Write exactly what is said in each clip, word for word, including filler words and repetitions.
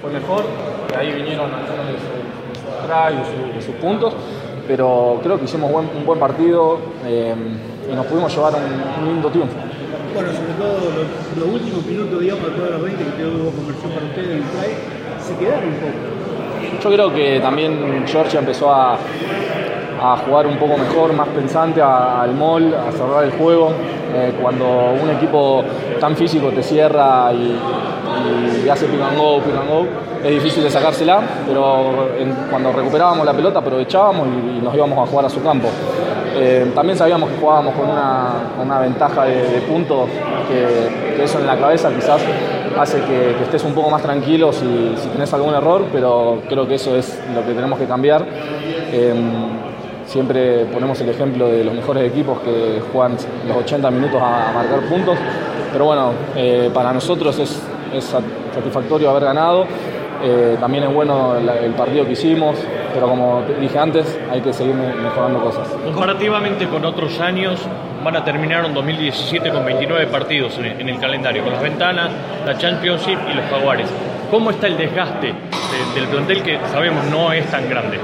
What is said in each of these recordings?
fue mejor, de ahí vinieron algunos de sus tries, de, su, de sus puntos, pero creo que hicimos buen, un buen partido eh, y nos pudimos llevar un, un lindo triunfo. Bueno, sobre todo los, los últimos minutos, digamos, después de los veinte que tuvo conversión para ustedes en el try, se quedaron un poco. Yo creo que también Georgia empezó a, a jugar un poco mejor, más pensante a, al mall, a cerrar el juego. Eh, cuando un equipo tan físico te cierra y, y hace pick and go, pick and go, es difícil de sacársela, pero en, cuando recuperábamos la pelota aprovechábamos y, y nos íbamos a jugar a su campo. Eh, también sabíamos que jugábamos con una, una ventaja de, de puntos, que, que eso en la cabeza quizás hace que, que estés un poco más tranquilo si, si tenés algún error, pero creo que eso es lo que tenemos que cambiar. Eh, siempre ponemos el ejemplo de los mejores equipos que juegan los ochenta minutos a, a marcar puntos, pero bueno, eh, para nosotros es, es satisfactorio haber ganado. Eh, también es bueno la, el partido que hicimos, pero como te dije antes, hay que seguir mejorando cosas. Comparativamente con otros años, van a terminar en dos mil diecisiete con veintinueve partidos en el, en el calendario, con las ventanas, la Championship y los Jaguares. ¿Cómo está el desgaste de, del plantel que sabemos no es tan grande?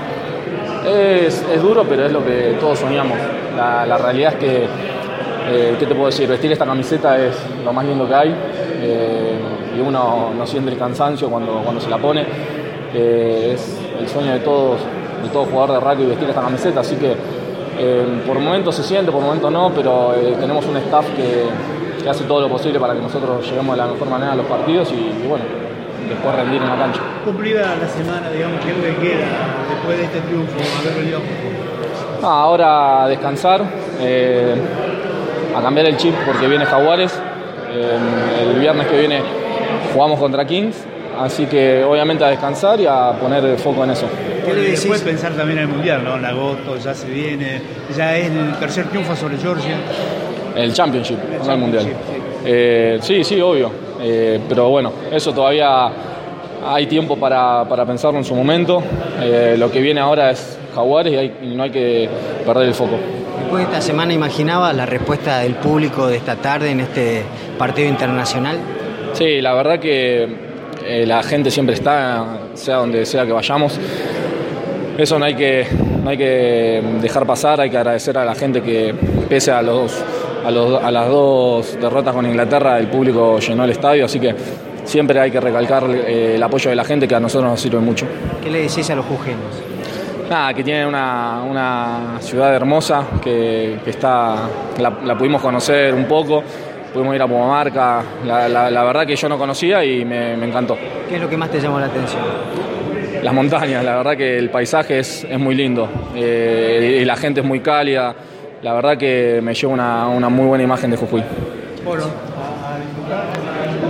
Es, es duro, pero es lo que todos soñamos. La, la realidad es que, eh, ¿qué te puedo decir? Vestir esta camiseta es lo más lindo que hay. Eh, y uno no siente el cansancio cuando, cuando se la pone. Eh, es el sueño de todos, de todo jugador de rugby vestir esta camiseta, así que eh, por momentos se siente, por momentos no, pero eh, tenemos un staff que, que hace todo lo posible para que nosotros lleguemos de la mejor manera a los partidos y, y bueno, después rendir en la cancha. Cumplida la semana, digamos, ¿qué es lo que queda después de este triunfo, haber venido? Ah, ahora a descansar, eh, a cambiar el chip porque viene Jaguares. Eh, el viernes que viene jugamos contra Kings, así que obviamente a descansar y a poner el foco en eso. ¿Qué le decís? Después pensar también en el Mundial, ¿no? En agosto ya se viene, ya es el tercer triunfo sobre Georgia. El Championship, el no el Mundial. Sí, eh, sí, sí, obvio, eh, pero bueno, eso todavía hay tiempo para, para pensarlo en su momento. Eh, lo que viene ahora es Jaguares y, hay, y no hay que perder el foco. Después de esta semana, ¿imaginaba la respuesta del público de esta tarde en este partido internacional? Sí, la verdad que eh, la gente siempre está, sea donde sea que vayamos. Eso no hay que, no hay que dejar pasar, hay que agradecer a la gente que, pese a, los, a, los, a las dos derrotas con Inglaterra, el público llenó el estadio, así que siempre hay que recalcar eh, el apoyo de la gente, que a nosotros nos sirve mucho. ¿Qué le decís a los jujeños? Nada, que tienen una, una ciudad hermosa, que, que está, la, la pudimos conocer un poco, pudimos ir a Pumamarca, la, la, la verdad que yo no conocía y me, me encantó. ¿Qué es lo que más te llamó la atención? Las montañas, la verdad que el paisaje es, es muy lindo, eh, y la gente es muy cálida, la verdad que me lleva una, una muy buena imagen de Jujuy. Bueno, a disfrutar.